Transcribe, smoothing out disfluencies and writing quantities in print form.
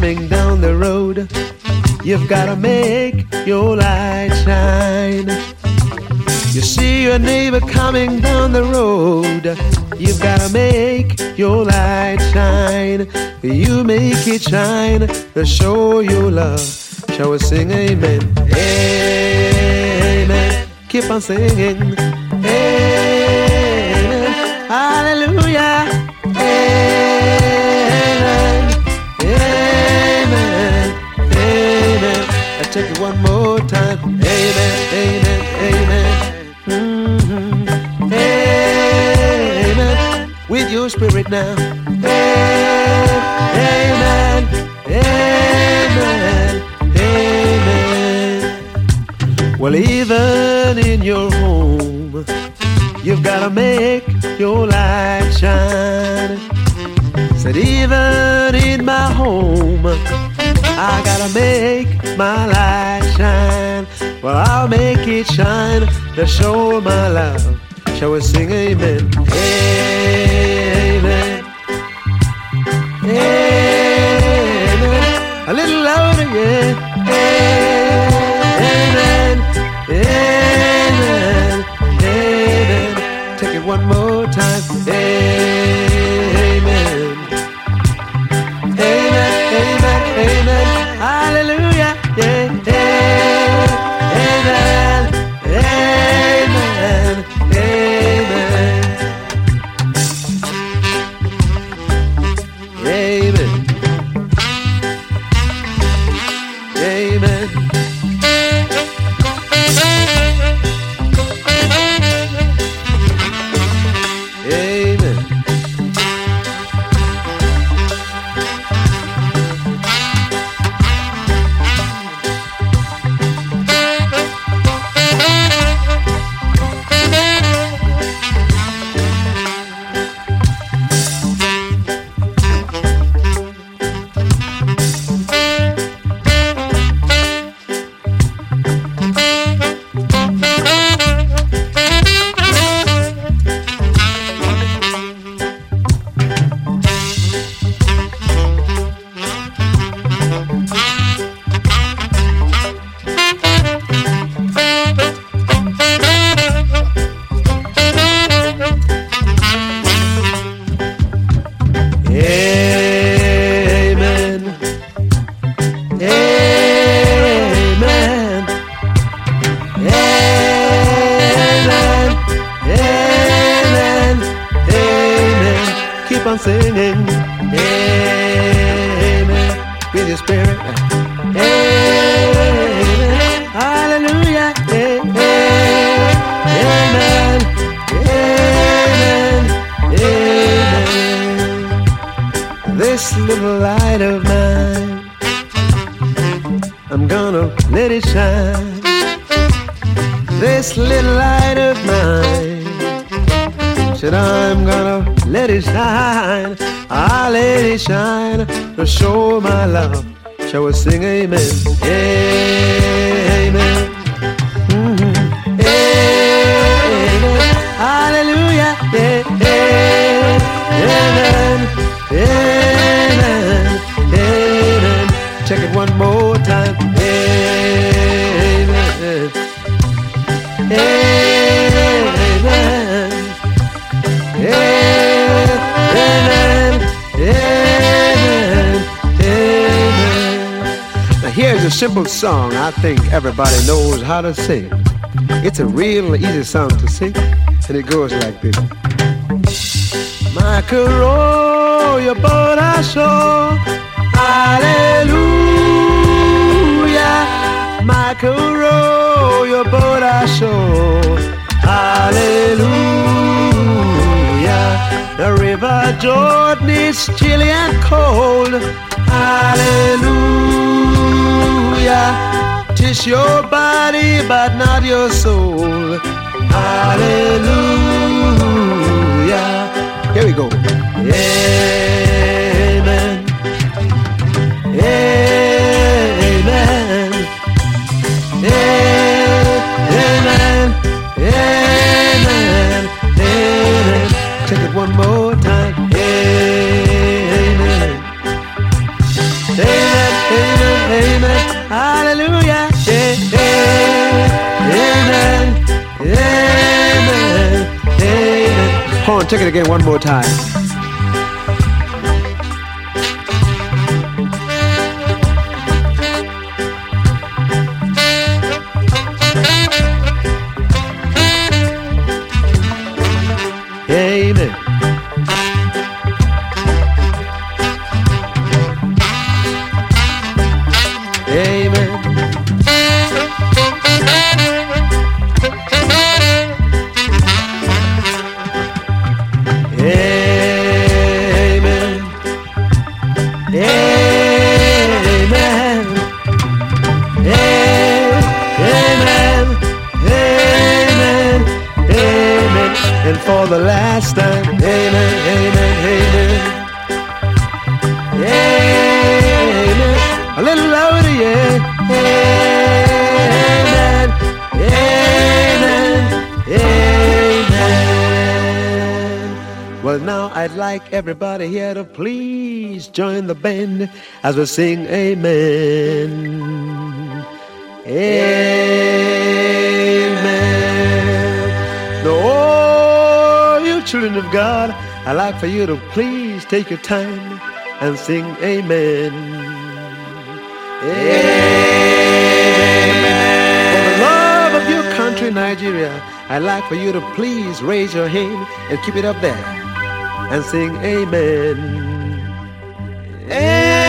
coming down the road, you've gotta make your light shine. You see your neighbor coming down the road, you've gotta make your light shine. You make it shine to show your love. Shall we sing amen? Amen. Keep on singing. Amen. Hallelujah. Amen. Amen. Amen. I take it one more time. Amen. Amen. Amen. Amen. With your spirit now. Amen. Amen. Amen. Well, even in your home, you've gotta make your light shine. Said even in my home, I gotta make my light shine. Well, I'll make it shine to show my love. Shall we sing amen? Amen. Amen. A little louder, yeah. Amen. Amen. Amen. Take it one more time. Amen. Amen. Amen. Amen. Hallelujah. Yeah. Amen. Amen. Amen. Amen. Amen. Amen. On singing, amen, with your spirit, amen, hallelujah, amen, amen, amen. This little light of mine, I'm gonna let it shine. This little light of mine, said I'm gonna let it shine. I'll let it shine to show my love. Shall we sing amen? Amen. Mm-hmm. Amen. Hallelujah. Amen. Amen. Amen. Check it one more time. Amen. Amen. Amen, amen, amen. Now here's a simple song I think everybody knows how to sing. It's a real easy song to sing, and it goes like this. Michael, row your boat ashore, hallelujah. Michael, row your boat ashore, hallelujah. The river Jordan is chilly and cold. Hallelujah. 'Tis your body but not your soul. Hallelujah. Here we go. Amen. Amen. Amen. Amen. Amen. Take it one more time. Amen. Amen. Amen. Amen. Amen. Hold on, take it again one more time. Amen. Amen. Amen. Amen. Amen. Amen. Amen. And for the last time, amen, amen, amen. Amen. A little louder, yeah. Amen. Amen. Amen. Well, now I'd like everybody here to please join the band as we sing amen. Amen. Now, all you children of God, I'd like for you to please take your time and sing amen. Amen. For the love of your country, Nigeria, I'd like for you to please raise your hand and keep it up there and sing amen. Amen.